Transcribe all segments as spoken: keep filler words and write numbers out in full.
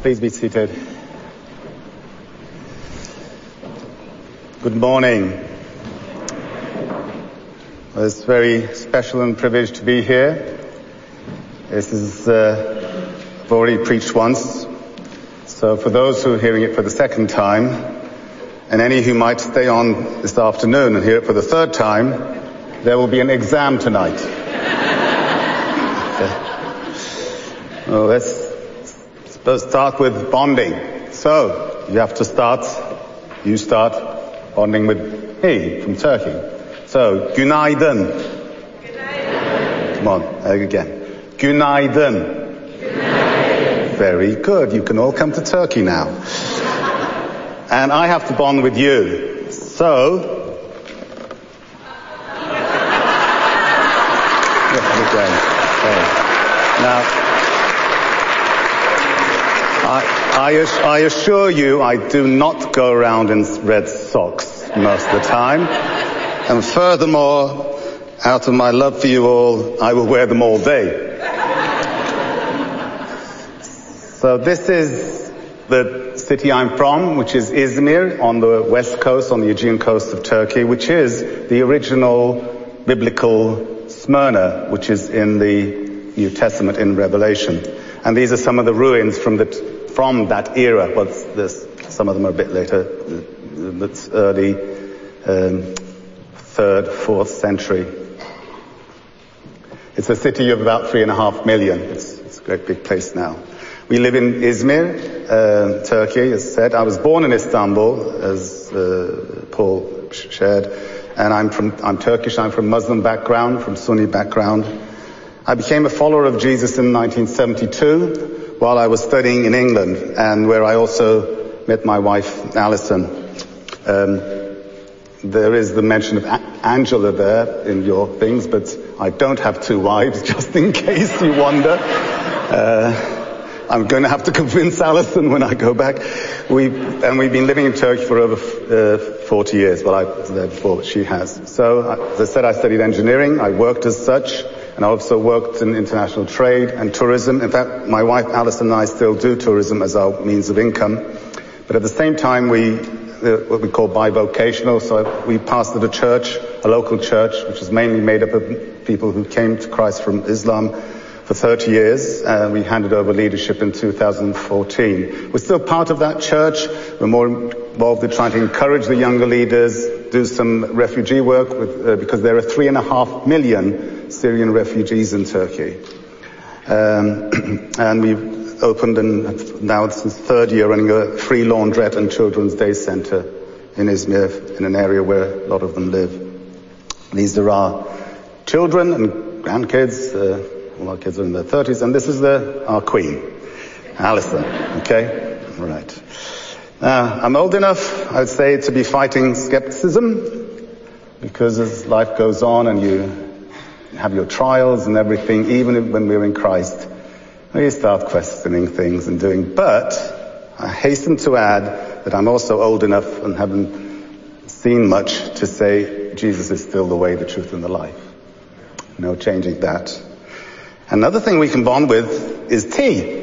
Please be seated. Good morning. Well, it's very special and privileged to be here. This is, uh, I've already preached once. So for those who are hearing it for the second time, and any who might stay on this afternoon and hear it for the third time, there will be an exam tonight. Okay. Well, let's Let's start with bonding. So, you have to start, you start bonding with me from Turkey. So, günaydın. Günaydın. Come on, again. Günaydın. Günaydın. Very good. You can all come to Turkey now. And I have to bond with you. So, okay. Now, I, I, I assure you I do not go around in red socks most of the time. And furthermore, out of my love for you all, I will wear them all day. So this is the city I'm from, which is Izmir, on the west coast, on the Aegean coast of Turkey, which is the original biblical Smyrna, which is in the New Testament in Revelation. And these are some of the ruins from the from that era. Well, this, some of them are a bit later, it's early um, third, fourth century. It's a city of about three and a half million. It's, it's a great big place now. We live in Izmir, uh, Turkey, as said. I was born in Istanbul, as uh, Paul shared, and I'm from I'm Turkish. I'm from Muslim background, from Sunni background. I became a follower of Jesus in nineteen seventy-two while I was studying in England, and where I also met my wife, Alison. Um, there is the mention of a- Angela there in your things, but I don't have two wives, just in case you wonder. Uh, I'm going to have to convince Alison when I go back. We and we've been living in Turkey for over uh, forty years. Well, I was there before she has. So, as I said, I studied engineering. I worked as such. And I also worked in international trade and tourism. In fact, my wife Alison and I still do tourism as our means of income. But at the same time, we, uh, what we call bivocational. So we pastored a church, a local church, which is mainly made up of people who came to Christ from Islam for thirty years. Uh, we handed over leadership in two thousand fourteen. We're still part of that church. We're more involved in trying to encourage the younger leaders, do some refugee work with, uh, because there are three and a half million Syrian refugees in Turkey. Um, and we've opened, and now it's the third year, running a free laundrette and children's day centre in Izmir, in an area where a lot of them live. These are our children and grandkids. Uh, all our kids are in their thirties, and this is the, our queen, Alison. Okay? All right. Now, I'm old enough, I'd say, to be fighting skepticism, because as life goes on and you have your trials and everything, even when we're in Christ, we start questioning things and doing. But I hasten to add that I'm also old enough and haven't seen much to say Jesus is still the way, the truth, and the life. No changing that. Another thing we can bond with is tea.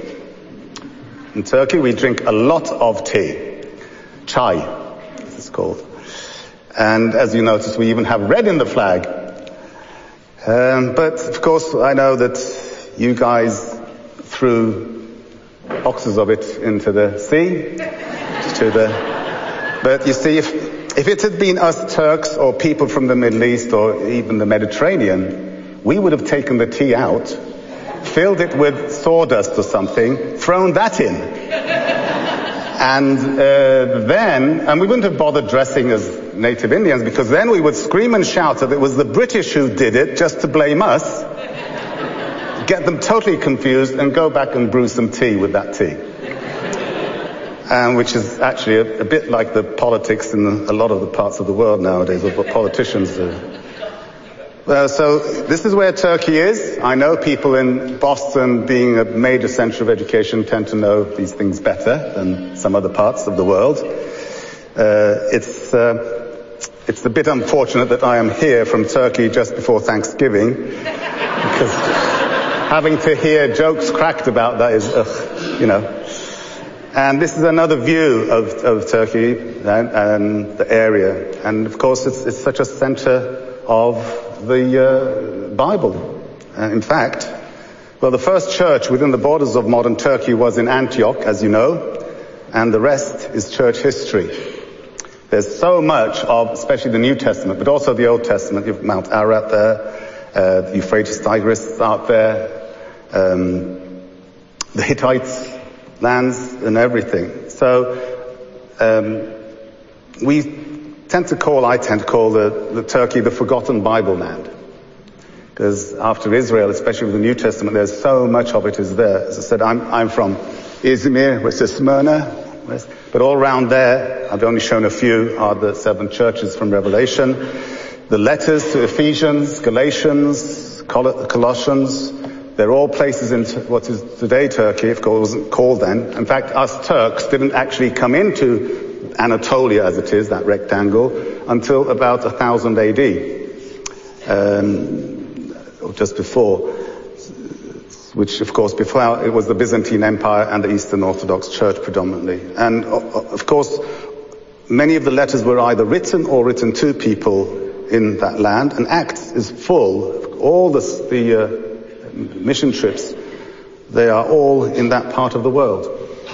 In Turkey, we drink a lot of tea. Chai, as it's called. And as you notice, we even have red in the flag. Um, but, of course, I know that you guys threw boxes of it into the sea. to the. But you see, if, if it had been us Turks or people from the Middle East or even the Mediterranean, we would have taken the tea out, filled it with sawdust or something, thrown that in. And uh, then, and we wouldn't have bothered dressing as native Indians, because then we would scream and shout that it was the British who did it just to blame us, get them totally confused, and go back and brew some tea with that tea. Um, which is actually a, a bit like the politics in the, a lot of the parts of the world nowadays, of what politicians do. Well, so this is where Turkey is. I know people in Boston, being a major center of education, tend to know these things better than some other parts of the world. Uh, it's uh, it's a bit unfortunate that I am here from Turkey just before Thanksgiving, because having to hear jokes cracked about that is, uh, you know. And this is another view of, of Turkey and, and the area. And of course, it's, it's such a center of the uh, Bible. Uh, in fact, well, the first church within the borders of modern Turkey was in Antioch, as you know, and the rest is church history. There's so much of, especially the New Testament, but also the Old Testament. You have Mount Ararat there, uh, the Euphrates Tigris out there, um, the Hittites, lands and everything. So um, we tend to call, I tend to call the, the Turkey the forgotten Bible land. Because after Israel, especially with the New Testament, there's so much of it is there. As I said, I'm, I'm from Izmir, which is Smyrna. But all around there, I've only shown a few, are the seven churches from Revelation. The letters to Ephesians, Galatians, Col- Colossians, they're all places in what is today Turkey, of course it wasn't called then. In fact, us Turks didn't actually come into Anatolia, as it is, that rectangle, until about one thousand A D. Um, or just before. Which, of course, before it was the Byzantine Empire and the Eastern Orthodox Church predominantly. And, of course, many of the letters were either written or written to people in that land. And Acts is full of all the, the uh, mission trips. They are all in that part of the world.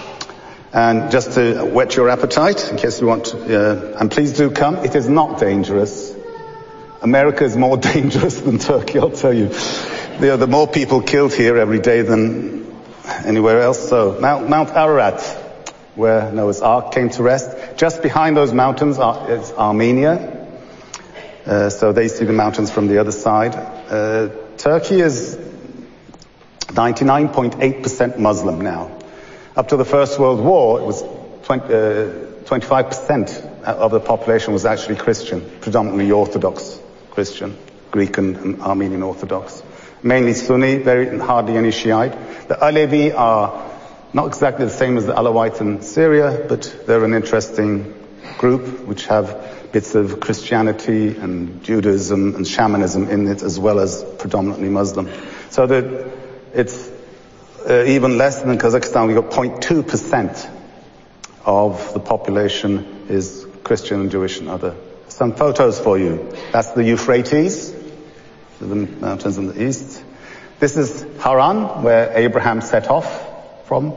And just to whet your appetite, in case you want to, uh, and please do come. It is not dangerous. America is more dangerous than Turkey, I'll tell you. There are the more people killed here every day than anywhere else. So Mount, Mount Ararat, where Noah's Ark came to rest. Just behind those mountains are, is Armenia. Uh, so they see the mountains from the other side. Uh, Turkey is ninety-nine point eight percent Muslim now. Up to the First World War, it was twenty, uh, twenty-five percent of the population was actually Christian, predominantly Orthodox Christian, Greek and, and Armenian Orthodox. Mainly Sunni, very hardly any Shiite. The Alevi are not exactly the same as the Alawites in Syria, but they're an interesting group which have bits of Christianity and Judaism and shamanism in it, as well as predominantly Muslim. So that it's uh, even less than Kazakhstan. We've got zero point two percent of the population is Christian and Jewish and other. Some photos for you. That's the Euphrates, the mountains in the east. This is Haran, where Abraham set off from.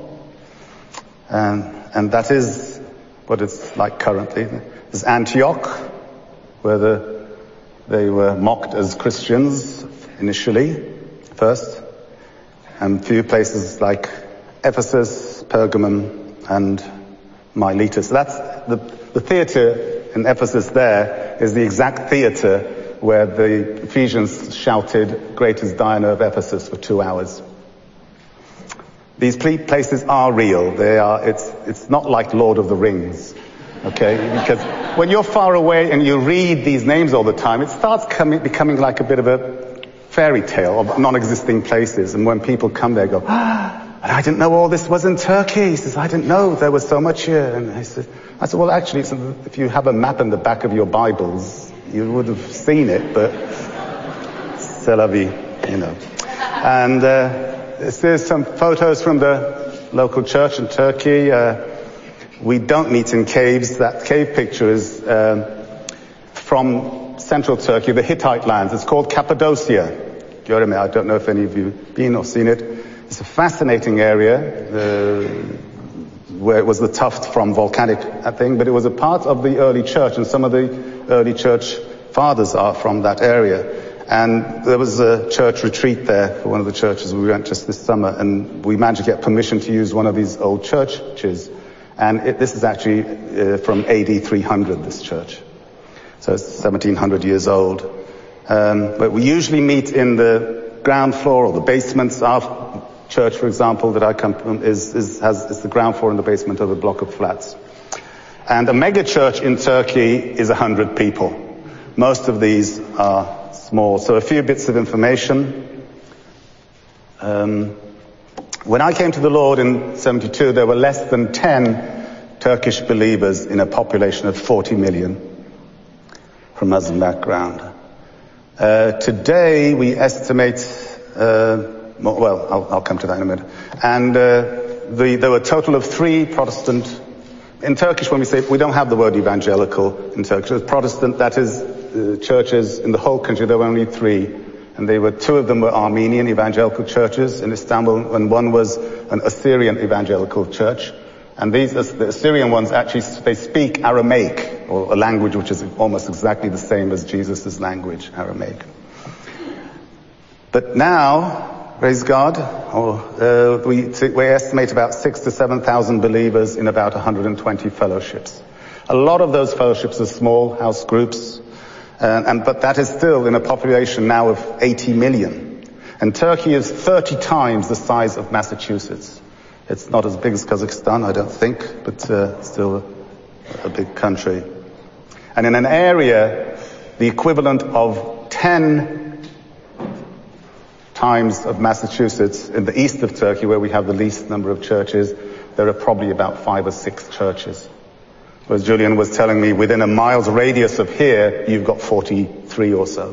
And, and that is what it's like currently. This is Antioch, where the, they were mocked as Christians initially, first. And a few places like Ephesus, Pergamum, and Miletus. So that's the, the theater in Ephesus there is the exact theater where the Ephesians shouted, "Great is Diana of Ephesus," for two hours. These places are real. They are, it's, it's not like Lord of the Rings, okay? Because when you're far away and you read these names all the time, it starts coming, becoming like a bit of a fairy tale of non-existing places. And when people come there, go, "Ah, I didn't know all this was in Turkey." He says, "I didn't know there was so much here." And I said, I said, well, actually, it's, if you have a map in the back of your Bibles, you would have seen it, but c'est la vie, you know. And uh, this is some photos from the local church in Turkey. Uh, we don't meet in caves. That cave picture is um, from central Turkey, the Hittite lands. It's called Cappadocia. Göreme, I don't know if any of you have been or seen it. It's a fascinating area, uh, where it was the tuft from volcanic thing, but it was a part of the early church, and some of the early church fathers are from that area. And there was a church retreat there for one of the churches we went just this summer, and we managed to get permission to use one of these old churches. And it, this is actually uh, from A D three hundred, this church. So it's seventeen hundred years old. Um, but we usually meet in the ground floor or the basements. Our church, for example, that I come from, is, is, has, is the ground floor and the basement of a block of flats. And a mega church in Turkey is a hundred people. Most of these are small. So a few bits of information. Um, when I came to the Lord in seventy-two, there were less than ten Turkish believers in a population of forty million from Muslim background. Uh, today we estimate, uh, well, I'll, I'll come to that in a minute. And uh, the, there were a total of three Protestant, in Turkish when we say, we don't have the word evangelical in Turkish, it's Protestant, that is, uh, churches in the whole country, there were only three. And they were, two of them were Armenian evangelical churches in Istanbul, and one was an Assyrian evangelical church. And these, the Assyrian ones actually, they speak Aramaic, or a language which is almost exactly the same as Jesus' language, Aramaic. But now, praise God, or, uh, we, we estimate about six to seven thousand believers in about one hundred twenty fellowships. A lot of those fellowships are small house groups. Uh, and, but that is still in a population now of eighty million. And Turkey is thirty times the size of Massachusetts. It's not as big as Kazakhstan, I don't think, but uh, still a, a big country. And in an area, the equivalent of ten times of Massachusetts, in the east of Turkey, where we have the least number of churches, there are probably about five or six churches. As Julian was telling me, within a mile's radius of here, you've got forty-three or so.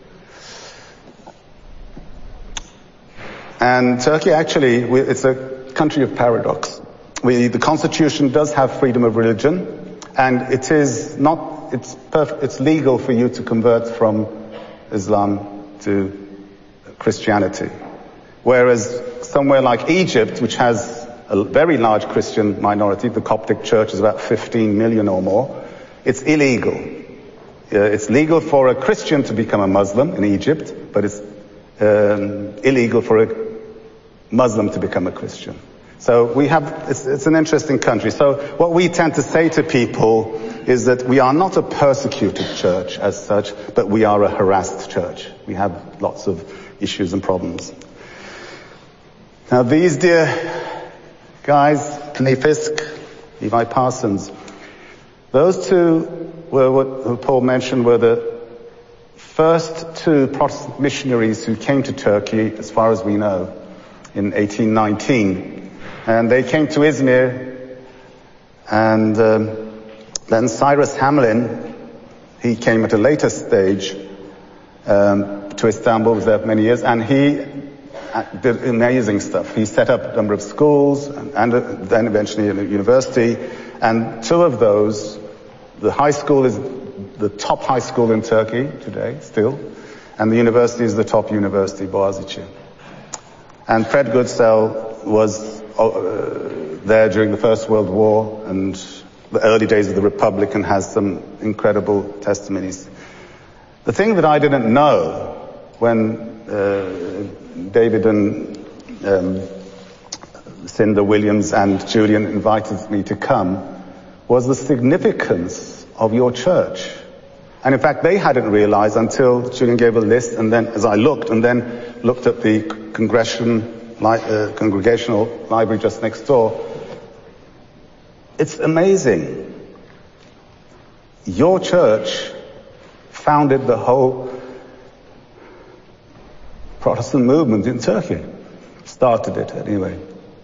And Turkey actually, it's a country of paradox. We, the constitution does have freedom of religion, and it is not, it's perfect, it's legal for you to convert from Islam to Christianity. Whereas somewhere like Egypt, which has a very large Christian minority, the Coptic Church is about fifteen million or more, it's illegal. Uh, it's legal for a Christian to become a Muslim in Egypt, but it's um, illegal for a Muslim to become a Christian. So we have, it's, it's an interesting country. So what we tend to say to people is that we are not a persecuted church as such, but we are a harassed church. We have lots of issues and problems. Now these dear guys, Kenny Fisk, Levi Parsons, those two were what Paul mentioned were the first two Protestant missionaries who came to Turkey, as far as we know, in eighteen nineteen. And they came to Izmir, and um, then Cyrus Hamlin, he came at a later stage um, to Istanbul, was there for many years, and he did amazing stuff. He set up a number of schools and, and then eventually a university. And two of those, the high school is the top high school in Turkey today, still. And the university is the top university, Boğaziçi. And Fred Goodsell was uh, there during the First World War and the early days of the Republic, and has some incredible testimonies. The thing that I didn't know when uh, David and um, Cinda Williams and Julian invited me to come was the significance of your church. And in fact, they hadn't realized until Julian gave a list, and then as I looked, and then looked at the congregation, li- uh, congregational library just next door. It's amazing. Your church founded the whole Protestant movement in Turkey. Started it anyway.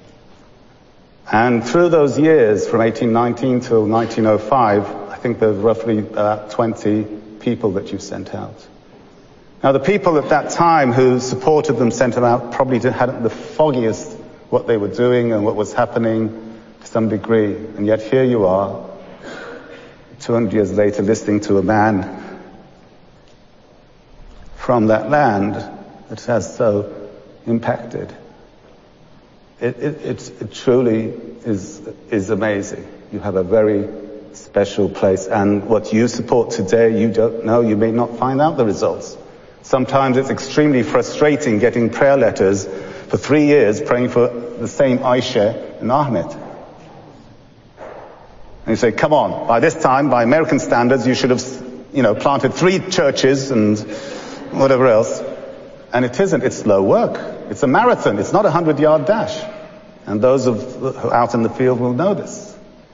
And through those years, from eighteen nineteen till nineteen oh five, I think there's roughly about twenty people that you've sent out. Now the people at that time who supported them, sent them out, probably hadn't the foggiest what they were doing and what was happening to some degree. And yet here you are, two hundred years later, listening to a man from that land that has so impacted. It, it, it, it truly is, is amazing. You have a very special place, and what you support today, you don't know, you may not find out the results. Sometimes it's extremely frustrating getting prayer letters for three years praying for the same Aisha and Ahmed. And you say, come on, by this time, by American standards, you should have, you know, planted three churches and whatever else. And it isn't, it's slow work. It's a marathon, it's not a hundred yard dash. And those of, who are out in the field will know this.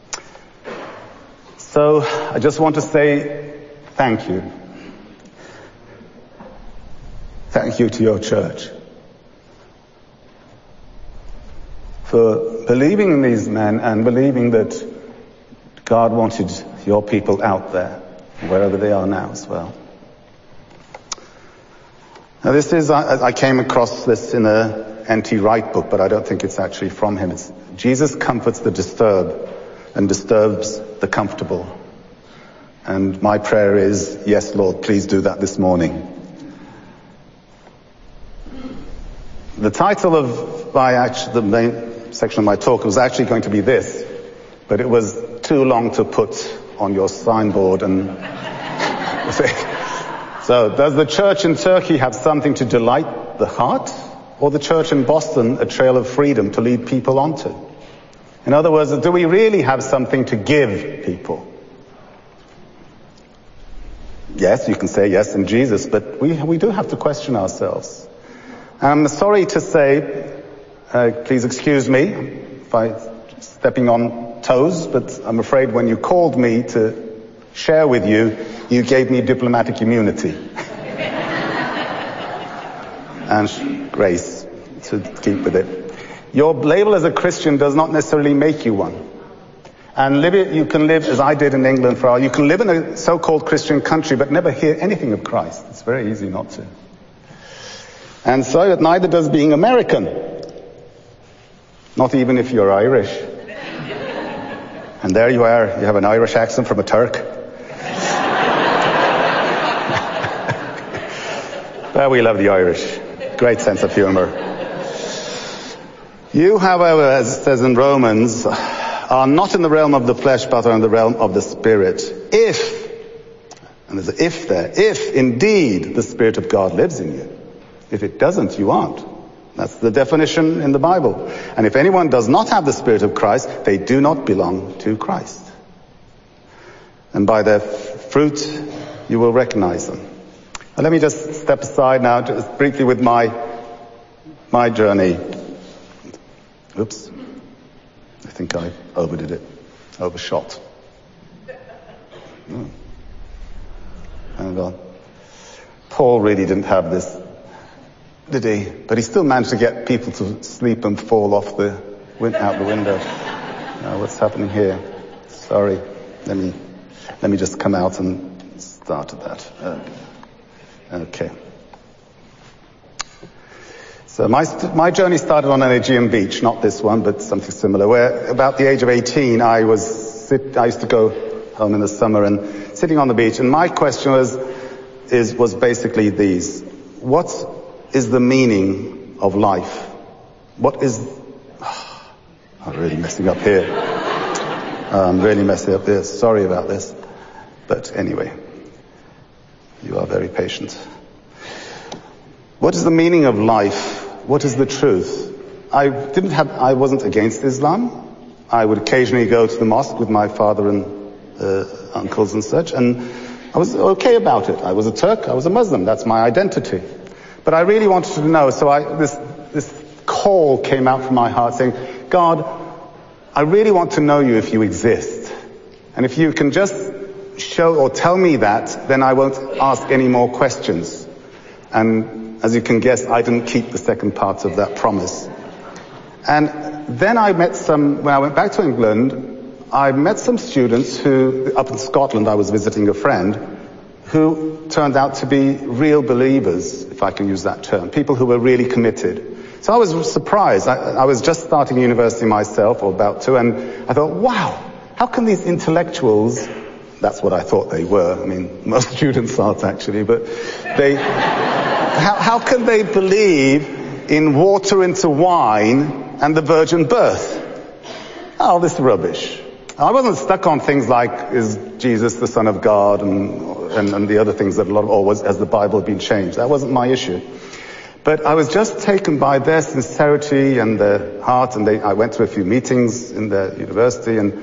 So I just want to say thank you. Thank you to your church for believing in these men and believing that God wanted your people out there, wherever they are now as well. Now this is, I, I came across this in a N T Wright book, but I don't think it's actually from him. It's Jesus comforts the disturbed and disturbs the comfortable. And my prayer is, yes, Lord, please do that this morning. The title of my actually, the main section of my talk was actually going to be this, but it was too long to put on your signboard. And so, does the church in Turkey have something to delight the heart, or the church in Boston a trail of freedom to lead people onto? In other words, do we really have something to give people? Yes, you can say yes in Jesus, but we we do have to question ourselves. I'm sorry to say, uh, please excuse me if I'm stepping on toes, but I'm afraid when you called me to share with you, you gave me diplomatic immunity. And grace to keep with it. Your label as a Christian does not necessarily make you one. And live it, you can live, as I did in England for a while, you can live in a so-called Christian country but never hear anything of Christ. It's very easy not to. And so neither does being American. Not even if you're Irish. And there you are, you have an Irish accent from a Turk. Well, we love the Irish. Great sense of humor. You, however, as it says in Romans, are not in the realm of the flesh, but are in the realm of the Spirit. If, and there's an if there, if indeed the Spirit of God lives in you. If it doesn't, you aren't. That's the definition in the Bible. And if anyone does not have the Spirit of Christ, they do not belong to Christ. And by their fruit, you will recognize them. Now, let me just step aside now, just briefly with my, my journey. Oops. I think I overdid it. Overshot. Oh. Hang on. Paul really didn't have this, did he? But he still managed to get people to sleep and fall off the, out the window. Now, what's happening here? Sorry. Let me, let me just come out and start at that. Uh, okay. So my, my journey started on an Aegean beach, not this one, but something similar, where about the age of eighteen, I was, sit, I used to go home in the summer and sitting on the beach, and my question was, is, was basically these. What is the meaning of life? What is, oh, I'm really messing up here. I'm really messing up here. Sorry about this. But anyway, you are very patient. What is the meaning of life? What is the truth? I didn't have, I wasn't against Islam. I would occasionally go to the mosque with my father and uh, uncles and such, and I was okay about it. I was a Turk, I was a Muslim, that's my identity. But I really wanted to know, so I, this, this call came out from my heart saying, God, I really want to know you if you exist. And if you can just show or tell me that, then I won't ask any more questions. And as you can guess, I didn't keep the second part of that promise. And then I met some, when I went back to England, I met some students who, up in Scotland, I was visiting a friend, who turned out to be real believers, if I can use that term, people who were really committed. So I was surprised. I, I was just starting university myself, or about to, and I thought, wow, how can these intellectuals, that's what I thought they were, I mean, most students aren't actually, but they, how, how can they believe in water into wine and the virgin birth? Oh, this rubbish. I wasn't stuck on things like, is Jesus the Son of God, and and, and the other things that a lot of, or was, has the Bible been changed? That wasn't my issue. But I was just taken by their sincerity and their heart, and they, I went to a few meetings in their university, and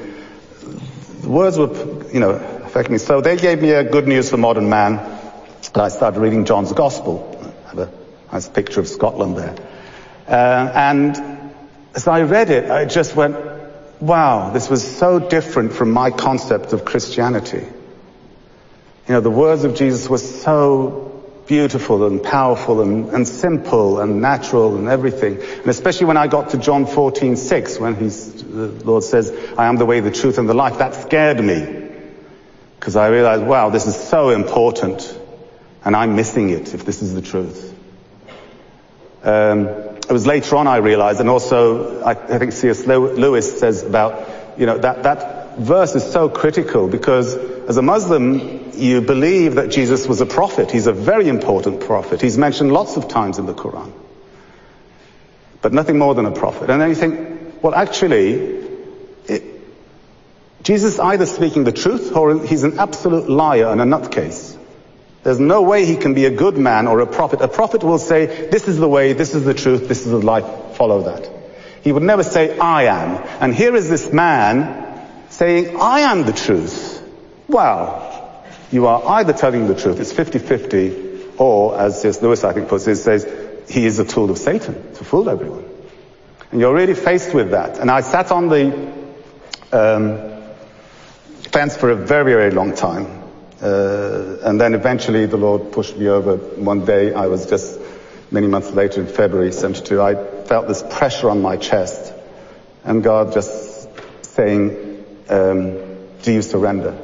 the words were, you know, affecting me. So they gave me a Good News for Modern Man, and I started reading John's Gospel. I have a nice picture of Scotland there. Uh, and as I read it, I just went, wow, this was so different from my concept of Christianity. You know, the words of Jesus were so beautiful and powerful and, and simple and natural and everything. And especially when I got to John fourteen six, when he's, the Lord says, I am the way, the truth, and the life, that scared me. Because I realized, wow, this is so important. And I'm missing it if this is the truth. Um, it was later on I realized, and also I, I think C S Lewis says about, you know, that, that verse is so critical because as a Muslim, you believe that Jesus was a prophet. He's a very important prophet. He's mentioned lots of times in the Quran. But nothing more than a prophet. And then you think, well, actually, it, Jesus is either speaking the truth or he's an absolute liar and a nutcase. There's no way he can be a good man or a prophet. A prophet will say, this is the way, this is the truth, this is the life, follow that. He would never say, I am. And here is this man saying, I am the truth. Well, you are either telling the truth, it's fifty-fifty, or, as C S Lewis I think puts it, says, he is a tool of Satan to fool everyone. And you're really faced with that. And I sat on the um, fence for a very, very long time. Uh, and then eventually the Lord pushed me over. One day, I was just, many months later in February seventy-two, I felt this pressure on my chest. And God just saying, um, do you surrender?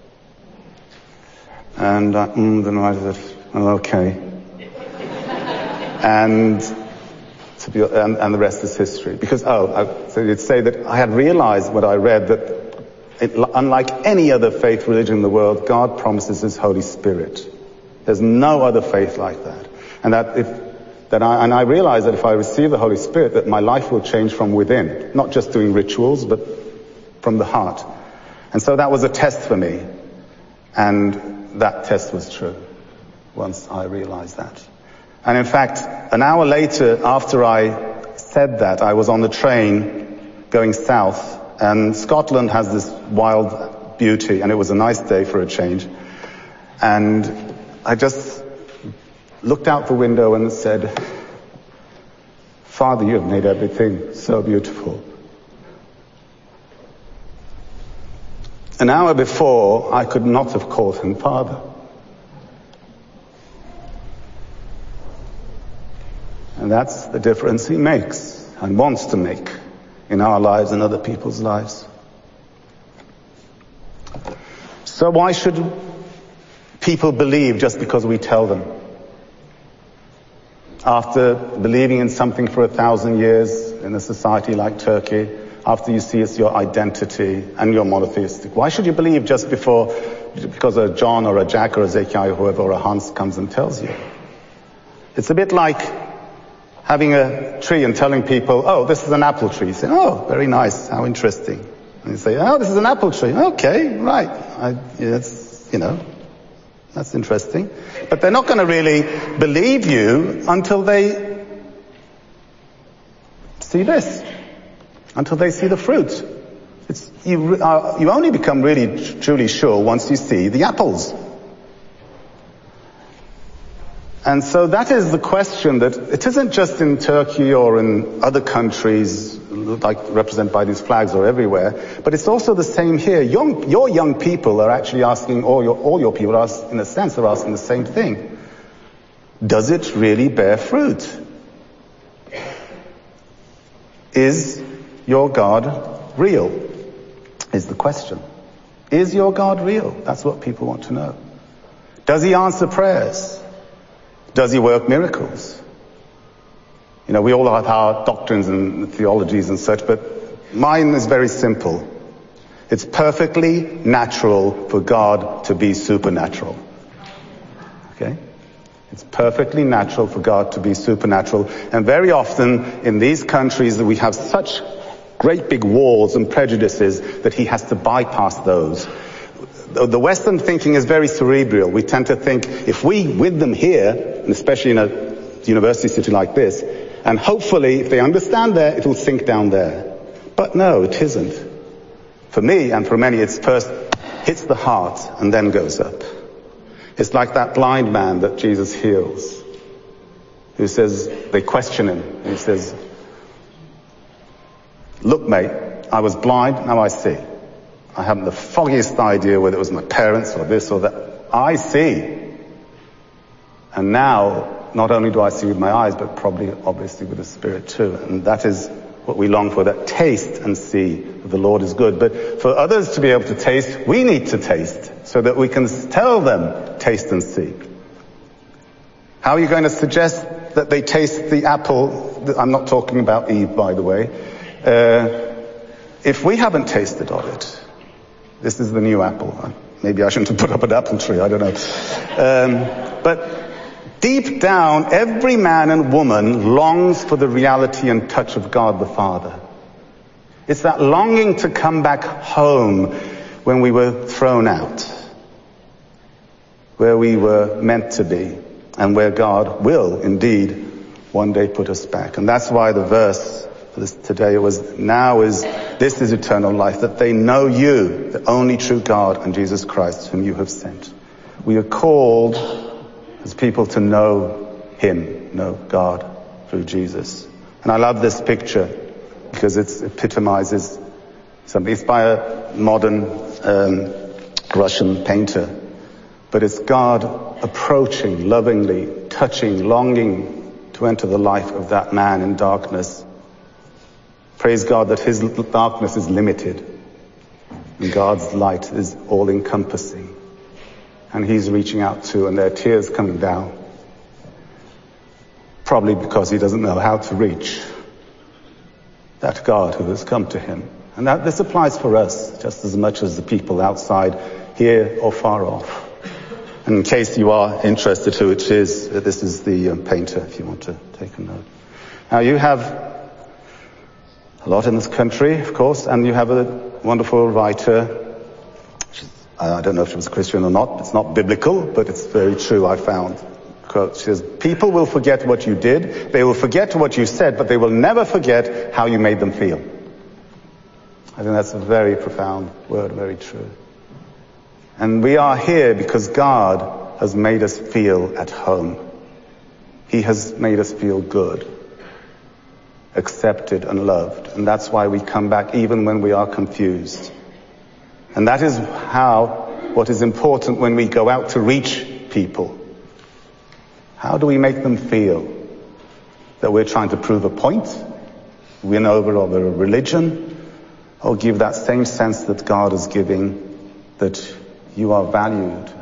And I, mm, then I said, oh, okay. and, to be, and, and the rest is history. Because, oh, I, so you'd say that I had realized what I read, that It, unlike any other faith religion in the world, God promises His Holy Spirit. There's no other faith like that. And that if, that I, and I realize that if I receive the Holy Spirit, that my life will change from within. Not just doing rituals, but from the heart. And so that was a test for me. And that test was true once I realized that. And in fact, an hour later, after I said that, I was on the train going south. And Scotland has this wild beauty, and it was a nice day for a change. And I just looked out the window and said, Father, you have made everything so beautiful. An hour before, I could not have called him Father. And that's the difference he makes and wants to make in our lives and other people's lives. So why should people believe just because we tell them? After believing in something for a thousand years in a society like Turkey, after you see it's your identity and you're monotheistic, why should you believe just before, because a John or a Jack or a Zekai or whoever or a Hans comes and tells you? It's a bit like having a tree and telling people, oh, this is an apple tree. You say, oh, very nice, how interesting. And you say, oh, this is an apple tree. Okay, right. I, yeah, it's, you know, that's interesting. But they're not going to really believe you until they see this, until they see the fruit. It's, you, uh, you only become really tr- truly sure once you see the apples. And so that is the question, that it isn't just in Turkey or in other countries like represented by these flags or everywhere, but it's also the same here. Young, your young people are actually asking, all your, all your people are, in a sense, are asking the same thing. Does it really bear fruit? Is your God real? Is the question. Is your God real? That's what people want to know. Does he answer prayers? Does he work miracles? You know, we all have our doctrines and theologies and such, but mine is very simple. It's perfectly natural for God to be supernatural. Okay? It's perfectly natural for God to be supernatural. And very often in these countries we have such great big walls and prejudices that he has to bypass those. The Western thinking is very cerebral. We tend to think if we win them here, and especially in a university city like this, and hopefully if they understand there, it will sink down there. But no, it isn't. For me and for many, it's first hits the heart and then goes up. It's like that blind man that Jesus heals, who says, they question him, and he says, look mate, I was blind, now I see. I haven't the foggiest idea whether it was my parents or this or that. I see. And now, not only do I see with my eyes, but probably, obviously, with the Spirit too. And that is what we long for, that taste and see that the Lord is good. But for others to be able to taste, we need to taste, so that we can tell them, taste and see. How are you going to suggest that they taste the apple I'm not talking about Eve, by the way. Uh, if we haven't tasted of it, this is the new apple. Maybe I shouldn't have put up an apple tree, I don't know. Um, but deep down, every man and woman longs for the reality and touch of God the Father. It's that longing to come back home when we were thrown out, where we were meant to be, and where God will indeed one day put us back. And that's why the verse for this today was, now is, this is eternal life, that they know you, the only true God, and Jesus Christ, whom you have sent. We are called as people to know him, know God through Jesus. And I love this picture because it epitomizes something. It's by a modern um, Russian painter. But it's God approaching, lovingly, touching, longing to enter the life of that man in darkness. Praise God that his darkness is limited and God's light is all-encompassing. And he's reaching out to, and there are tears coming down. Probably because he doesn't know how to reach that God who has come to him. And that this applies for us just as much as the people outside, here or far off. And in case you are interested who it is, this is the um, painter, if you want to take a note. Now you have a lot in this country, of course, and you have a wonderful writer. I don't know if she was a Christian or not. It's not biblical, but it's very true, I found. Quote, she says, people will forget what you did. They will forget what you said, but they will never forget how you made them feel. I think that's a very profound word, very true. And we are here because God has made us feel at home. He has made us feel good, accepted and loved. And that's why we come back even when we are confused. And that is how, what is important when we go out to reach people. How do we make them feel that we're trying to prove a point, win over over a religion, or give that same sense that God is giving, that you are valued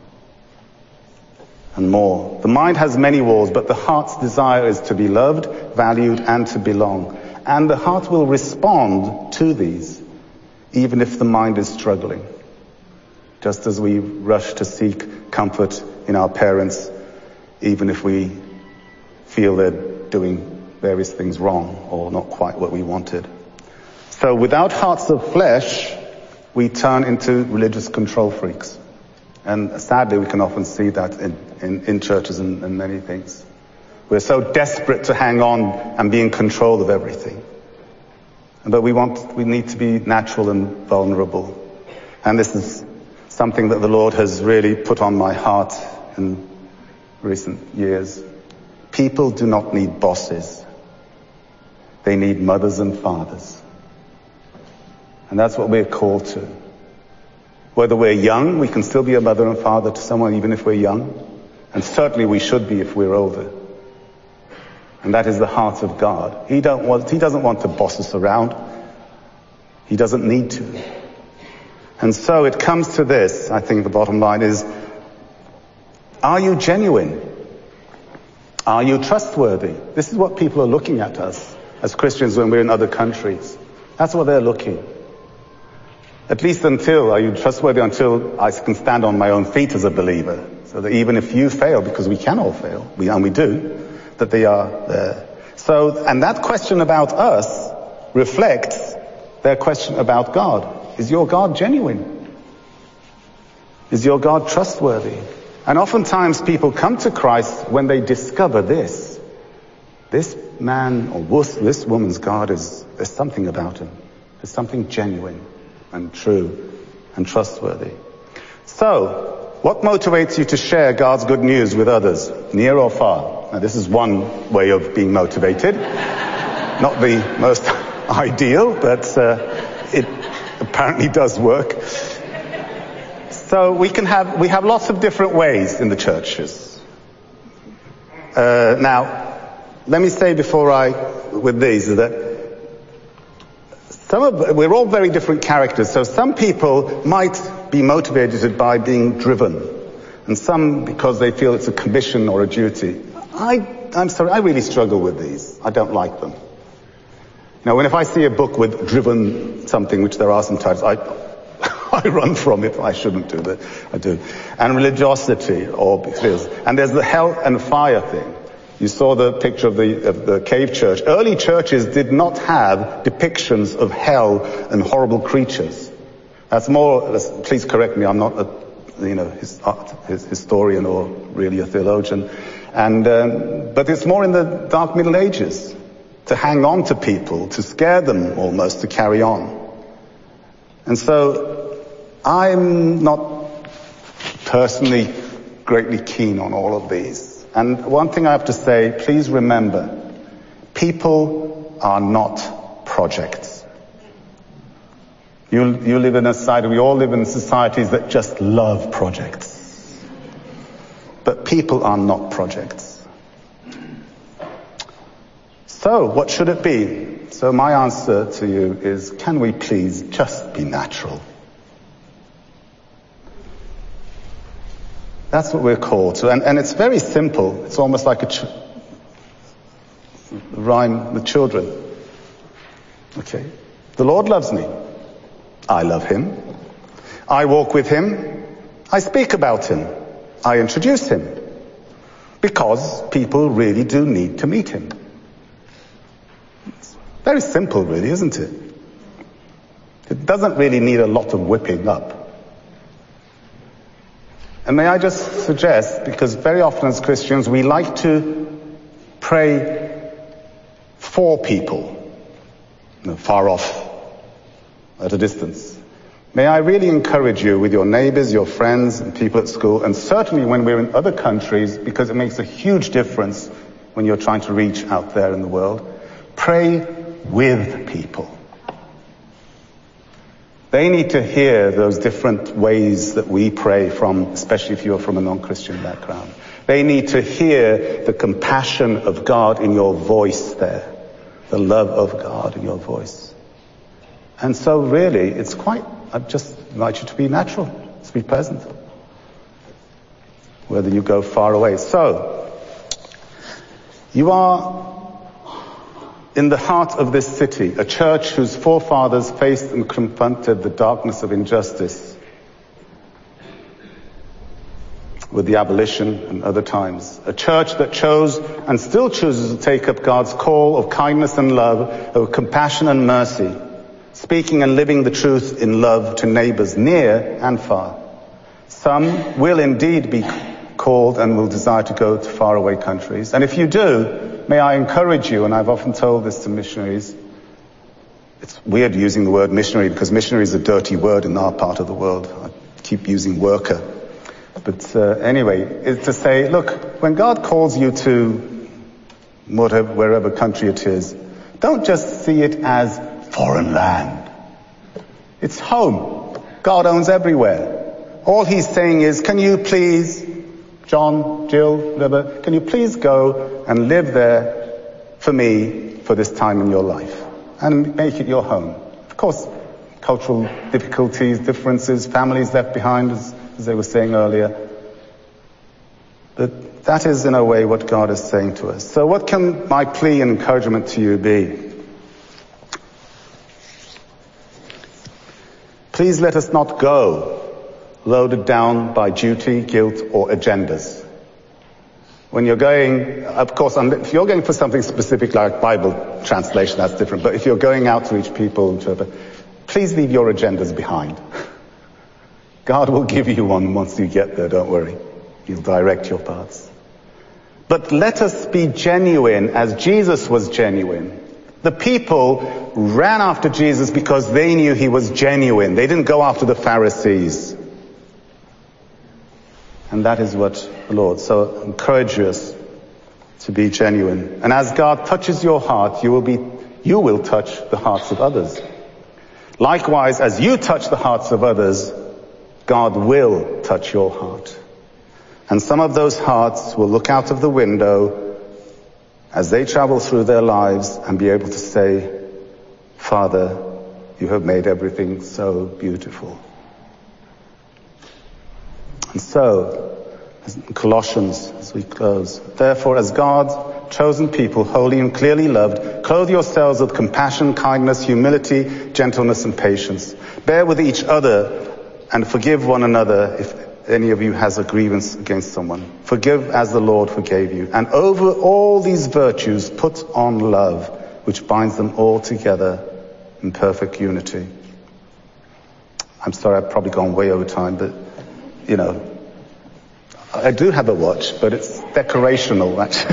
and more. The mind has many walls, but the heart's desire is to be loved, valued, and to belong. And the heart will respond to these, even if the mind is struggling. Just as we rush to seek comfort in our parents, even if we feel they're doing various things wrong or not quite what we wanted. So without hearts of flesh, we turn into religious control freaks. And sadly, we can often see that in, in, in churches and, and many things. We're so desperate to hang on and be in control of everything. But we want, we need to be natural and vulnerable. And this is something that the Lord has really put on my heart in recent years. People do not need bosses. They need mothers and fathers. And that's what we're called to. Whether we're young, we can still be a mother and father to someone even if we're young. And certainly we should be if we're older. And that is the heart of God. He don't want, he doesn't want to boss us around. He doesn't need to. And so it comes to this, I think the bottom line is, are you genuine? Are you trustworthy? This is what people are looking at us as Christians when we're in other countries. That's what they're looking. At least until, are you trustworthy until I can stand on my own feet as a believer? So that even if you fail, because we can all fail, we, and we do, that they are there. So, and that question about us reflects their question about God. Is your God genuine? Is your God trustworthy? And oftentimes people come to Christ when they discover this. This man or this woman's God is, there's something about him. There's something genuine and true and trustworthy. So, what motivates you to share God's good news with others, near or far? Now, this is one way of being motivated. Not the most ideal, but uh, it apparently does work. So we can have, we have lots of different ways in the churches. Uh, now, let me say before I, with these, is that some of, we're all very different characters, so some people might be motivated by being driven, and some because they feel it's a commission or a duty. I I'm sorry, I really struggle with these. I don't like them. You know, when if I see a book with driven something, which there are some types, I, I run from it. I shouldn't do that. I do. And religiosity, or and there's the hell and fire thing. You saw the picture of the, of the cave church. Early churches did not have depictions of hell and horrible creatures. That's more, please correct me, I'm not a, you know, his, his historian or really a theologian. And, um, but it's more in the dark Middle Ages, to hang on to people, to scare them almost, to carry on. And so, I'm not personally greatly keen on all of these. And one thing I have to say, please remember, people are not projects. You, you live in a society, we all live in societies that just love projects. But people are not projects. So, what should it be? So my answer to you is, can we please just be natural? That's what we're called to. And, and it's very simple. It's almost like a ch- rhyme with children. Okay. The Lord loves me. I love him. I walk with him. I speak about him. I introduce him. Because people really do need to meet him. It's very simple, really, isn't it? It doesn't really need a lot of whipping up. And may I just suggest, because very often as Christians we like to pray for people, you know, far off, at a distance. May I really encourage you with your neighbors, your friends, and people at school, and certainly when we're in other countries, because it makes a huge difference when you're trying to reach out there in the world, pray with people. They need to hear those different ways that we pray from, especially if you're from a non-Christian background. They need to hear the compassion of God in your voice there, the love of God in your voice. And so really, it's quite, I'd just like you to be natural, to be present, whether you go far away. So, you are in the heart of this city, a church whose forefathers faced and confronted the darkness of injustice with the abolition and other times. A church that chose and still chooses to take up God's call of kindness and love, of compassion and mercy, speaking and living the truth in love to neighbors near and far. Some will indeed be called and will desire to go to faraway countries. And if you do, may I encourage you, and I've often told this to missionaries, it's weird using the word missionary because missionary is a dirty word in our part of the world. I keep using worker. But uh, anyway, it's to say, look, when God calls you to whatever, wherever country it is, don't just see it as foreign land. It's home. God owns everywhere. All he's saying is, can you please, John, Jill, whatever, can you please go and live there for me for this time in your life and make it your home? Of course, cultural difficulties, differences, families left behind, as, as they were saying earlier. But that is in a way what God is saying to us. So what can my plea and encouragement to you be? Please let us not go loaded down by duty, guilt, or agendas. When you're going, of course, if you're going for something specific like Bible translation, that's different. But if you're going out to reach people, please leave your agendas behind. God will give you one once you get there, don't worry. He'll direct your paths. But let us be genuine as Jesus was genuine. The people ran after Jesus because they knew he was genuine. They didn't go after the Pharisees. And that is what the Lord so encourages us to be genuine. And as God touches your heart, you will be, you will touch the hearts of others. Likewise, as you touch the hearts of others, God will touch your heart. And some of those hearts will look out of the window as they travel through their lives and be able to say, Father, you have made everything so beautiful. And so, Colossians, as we close. Therefore, as God's chosen people, holy and clearly loved, clothe yourselves with compassion, kindness, humility, gentleness, and patience. Bear with each other and forgive one another if any of you has a grievance against someone. Forgive as the Lord forgave you. And over all these virtues, put on love, which binds them all together in perfect unity. I'm sorry, I've probably gone way over time, but, you know, I do have a watch, but it's decorational, actually.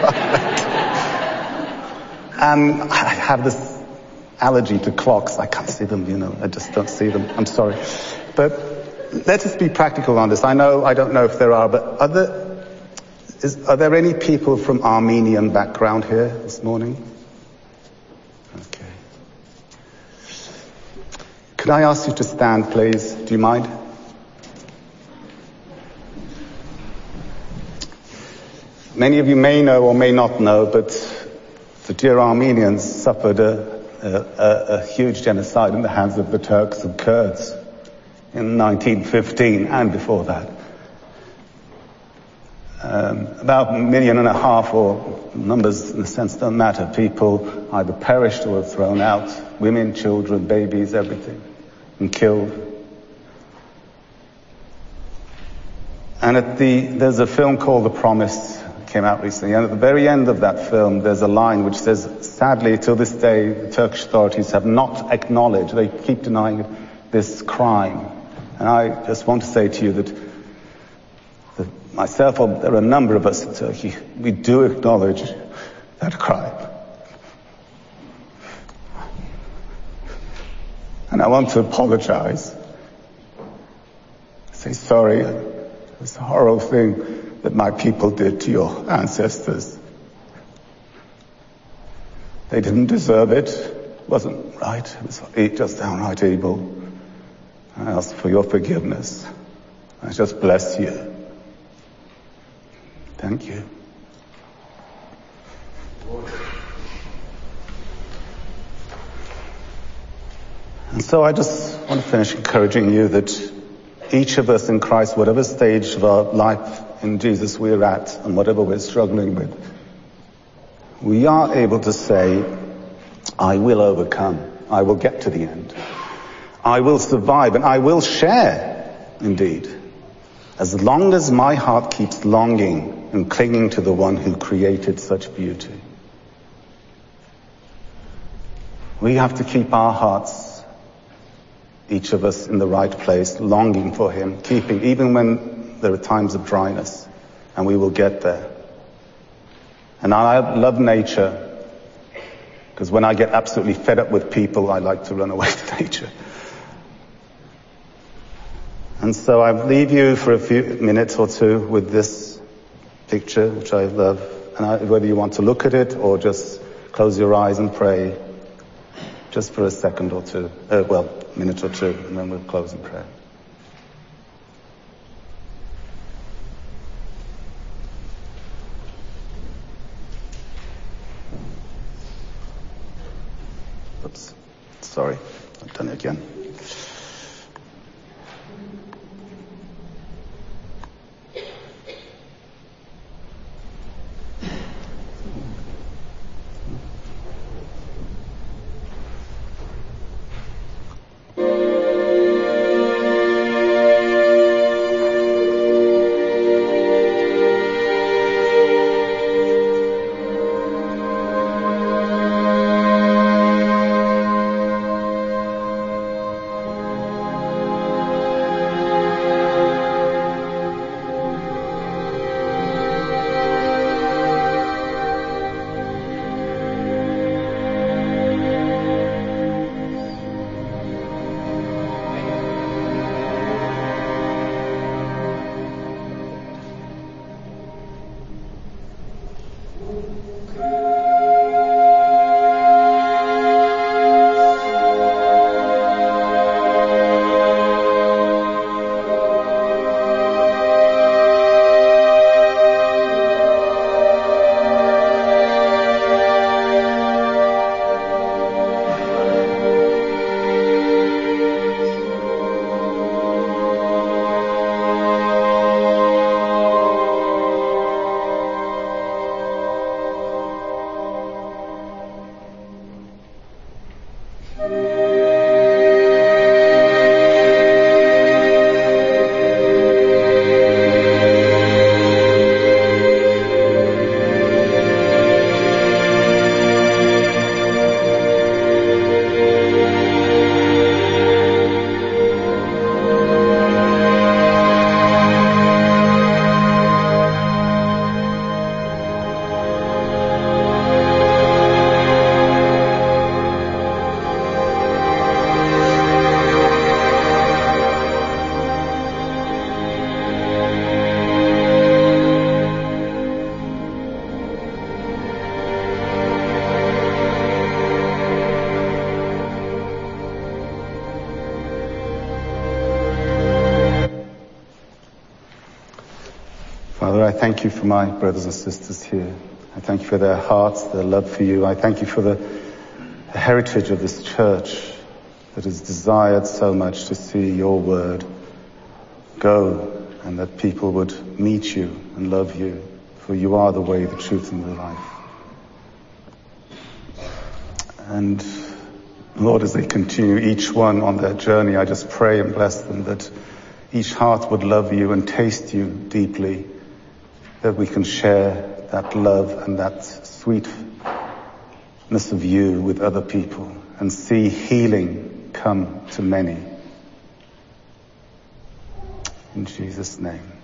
And I have this allergy to clocks. I can't see them, you know. I just don't see them. I'm sorry. But let us be practical on this. I know, I don't know if there are, but are there, is, are there any people from Armenian background here this morning? Okay. Could I ask you to stand, please? Do you mind? Many of you may know or may not know, but the dear Armenians suffered a, a, a huge genocide in the hands of the Turks and Kurds in nineteen fifteen and before that. Um, about a million and a half, or numbers in a sense don't matter, people either perished or were thrown out, women, children, babies, everything, and killed. And at the, there's a film called The Promise, came out recently, and at the very end of that film there's a line which says, sadly till this day the Turkish authorities have not acknowledged, they keep denying this crime. And I just want to say to you that, that myself, or there are a number of us in Turkey, we do acknowledge that crime. And I want to apologize, say sorry, it's a horrible thing that my people did to your ancestors. They didn't deserve it. It wasn't right. It was just downright evil. I ask for your forgiveness. I just bless you. Thank you. And so I just want to finish encouraging you that each of us in Christ, whatever stage of our life in Jesus we're at, and whatever we're struggling with, we are able to say, I will overcome. I will get to the end. I will survive, and I will share, indeed, as long as my heart keeps longing and clinging to the one who created such beauty. We have to keep our hearts, each of us, in the right place, longing for him, keeping, even when there are times of dryness, and we will get there. And I love nature, because when I get absolutely fed up with people, I like to run away to nature. And so I leave you for a few minutes or two with this picture, which I love. And I, whether you want to look at it or just close your eyes and pray, just for a second or two, uh, well, a minute or two, and then we'll close in prayer. Oops, sorry, I've done it again. thank you for my brothers and sisters here. I thank you for their hearts, their love for you. I thank you for the, the heritage of this church that has desired so much to see your word go, and that people would meet you and love you, for you are the way, the truth, and the life. And Lord, as they continue each one on their journey, I just pray and bless them that each heart would love you and taste you deeply, that we can share that love and that sweetness of you with other people and see healing come to many. In Jesus' name.